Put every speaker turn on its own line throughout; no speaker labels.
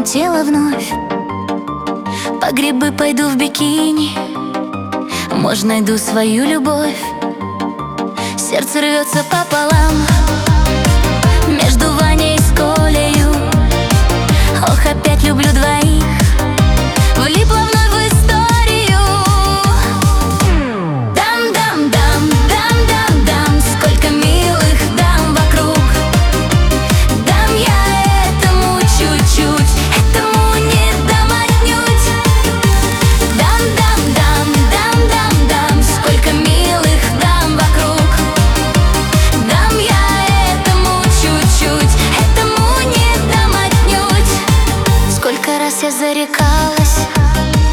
тело вновь. По грибы пойду в бикини, может, найду свою любовь. Сердце рвется пополам между Ваней и Колею. Ох, опять люблю двоих, влипла вновь в историю. Дам-дам-дам, дам-дам-дам, сколько милых дам вокруг. Дам я этому чуть-чуть, этому не дам отнюдь. Дам-дам-дам, дам-дам-дам, сколько милых дам вокруг. Дам я этому чуть-чуть, этому не дам отнюдь. Сколько раз я зарекалась,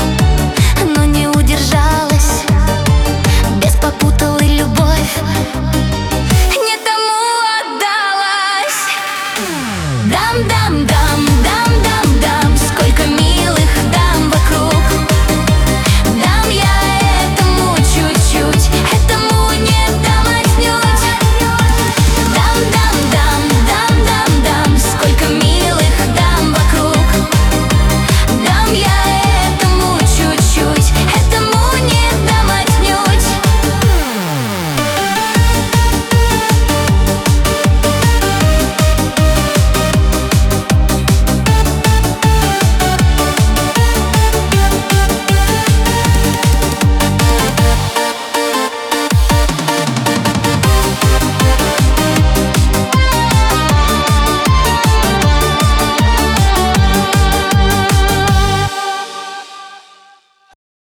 но не удержалась, без попутала любовь.